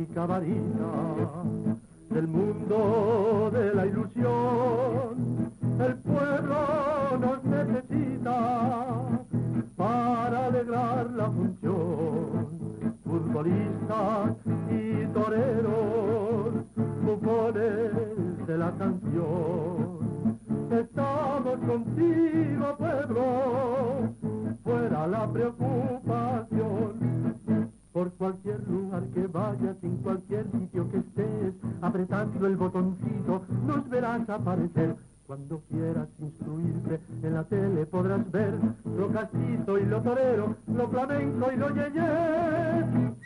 mágica varita del mundo de la ilusión. El pueblo nos necesita para alegrar la función. Futbolistas y toreros, bufones de la canción. Estamos contigo, pueblo, fuera la preocupación. Por cualquier lugar que vayas, en cualquier sitio que estés, apretando el botoncito, nos verás aparecer. Cuando quieras instruirte, en la tele podrás ver lo castito y lo torero, lo flamenco y lo yeye.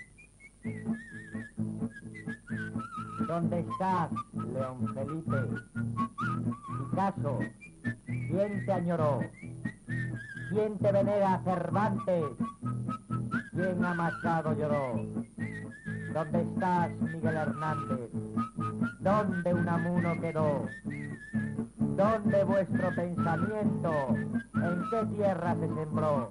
¿Dónde estás, León Felipe? Picasso, ¿quién te añoró? ¿Quién te venera, Cervantes? ¿Quién a Machado lloró? ¿Dónde estás, Miguel Hernández? ¿Dónde Unamuno quedó? ¿Dónde vuestro pensamiento? ¿En qué tierra se sembró?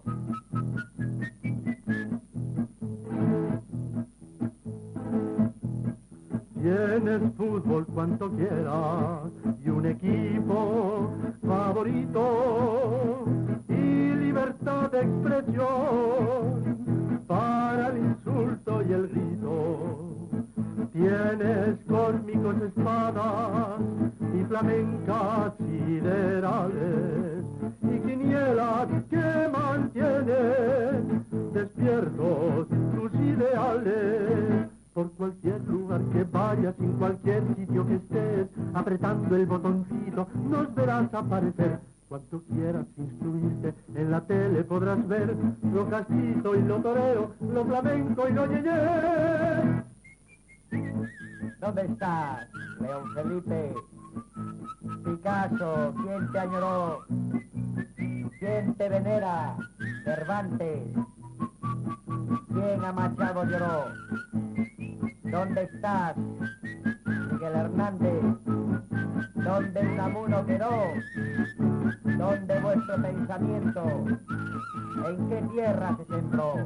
Tienes fútbol cuanto quieras y un equipo favorito y libertad de expresión para el insulto y el grito. Tienes cósmicos espadas y flamencas siderales y quinielas que mantienen despiertos tus ideales. Por cualquier lugar que vayas, en cualquier sitio que estés, apretando el botoncito, nos verás aparecer. Cuanto quieras instruirte, en la tele podrás ver lo castito y lo torero, lo flamenco y lo yeye. ¿Dónde estás, León Felipe? Picasso, ¿quién te añoró? ¿Quién te venera? Cervantes. ¿Quién a Machado lloró? ¿Dónde estás, Miguel Hernández? ¿Dónde Unamuno quedó? ¿Dónde vuestro pensamiento? ¿En qué tierra se sembró?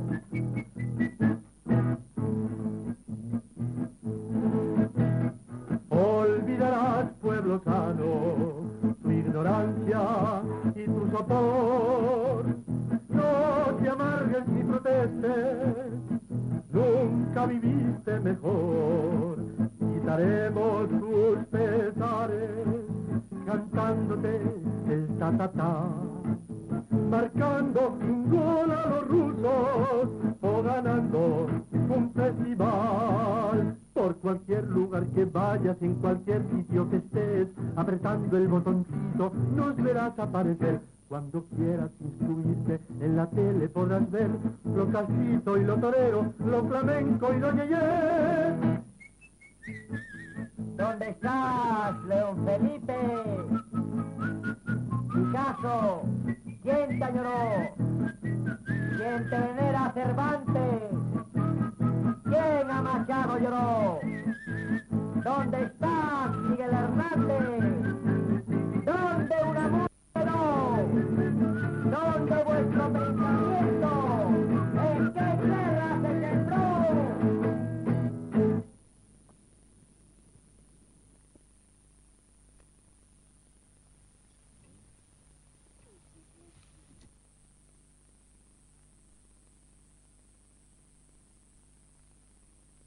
Olvidarás, pueblo sano, tu ignorancia y tu sopor. No te amargues ni protestes, nunca viviste mejor. Quitaremos tus pesares, cantándote el ta-ta-ta, marcando un gol a los rusos o ganando un festival. Por cualquier lugar que vayas, en cualquier sitio que estés, apretando el botoncito, nos verás aparecer. Cuando quieras instruirte, en la tele podrás ver lo castito y lo torero, lo flamenco y lo yeye. ¿Dónde estás, León Felipe? Picasso, ¿quién te añoró? ¿Quién te venera, Cervantes? ¿Quién a Machado lloró? ¿Dónde